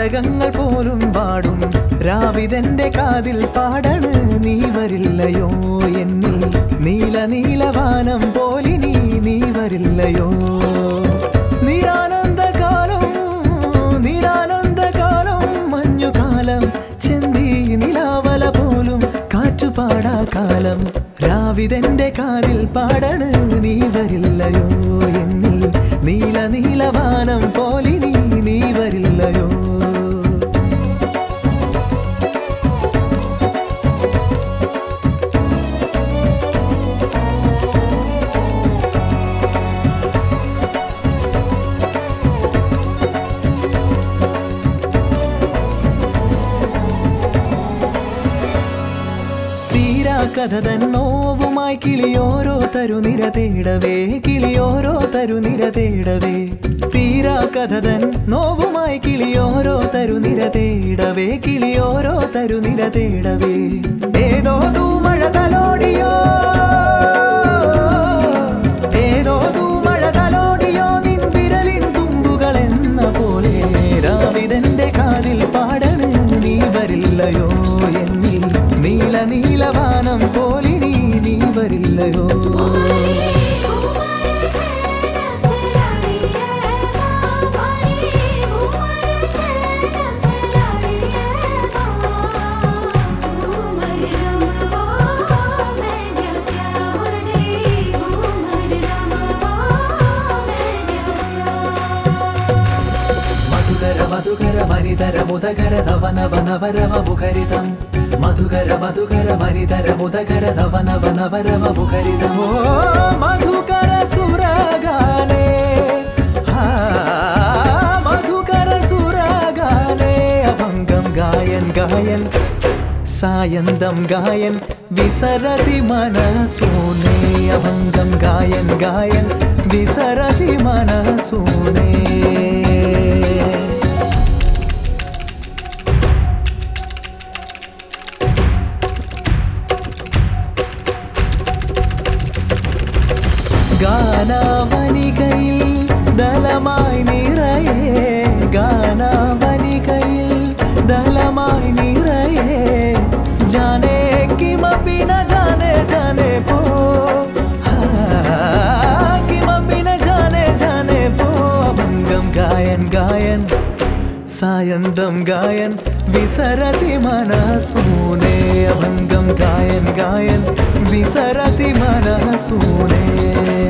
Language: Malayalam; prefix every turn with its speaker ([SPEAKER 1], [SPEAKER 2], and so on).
[SPEAKER 1] താരകങ്ങൾ പോലും പാടും രാവിതെന്റെ കാതിൽ പാടണ് നീ വരില്ലയോ എന്നിൽ നീല നീലവാനം പോലിനി നീ വരില്ലയോ നിരാനന്ദകാലം മഞ്ഞുകാലം ചെന്തി നിലാവല പോലും കാറ്റുപാടാ കാലം രാവിതെന്റെ കാതിൽ പാടണ് നീ വരില്ലയോ എന്നിൽ നീല നീലവാനം പോലിനി നീ വരില്ലയോ കഥതൻ നോവുമായി കിളിയോരോ തരുനിര തേടവേ കിളിയോരോ തരുനിര തേടവേ തീരാ കഥതൻ നോവുമായി കിളിയോരോ തരുനിര തേടവേ കിളിയോരോ തരുനിര തേടവേ ഏതോ തൂമഴ തലോടിയോ ഏതോ തൂമഴ തലോടിയോ നിൻ വിരലിൻ തുമ്പുകൾ എന്ന പോലെ രാവിതെന്റെ കാതിൽ പാടണ് നീ വരില്ലയോ എന്നിൽ നീല നീലവാനം പോലിനി നീ വരില്ലയോ മധുകര മനിതര മുദകര നവനവ നവരവ മുഖരിതം മധുകര മധുകര മനിതര മുദകര നവനവ നവരവ മുഖരിതം ഓ മധുകര സുരഗാനേ മധുകര സുരഗാനേ അഭംഗം ഗായൻ ഗായൻ സായന്തം ഗായൻ വിസരതി മനസൂനേ അഭംഗം ഗായൻ ഗായൻ വിസരതി മനസൂനേ ഗാനവനികയിൽ ദലമായി നിറയെ ഗാനവനികയിൽ ദലമായി നിറയെ ജാനേ കിമപി ന ജാനേ ജാനേ പോ കിമപി ന ജാനേ ജാനേ പോ അഭംഗം ഗായൻ ഗായൻ സായന്തം ഗായൻ വിസരതി മനസൂനേ അഭംഗം ഗായൻ ഗായൻ വിസരതി മനസൂനേ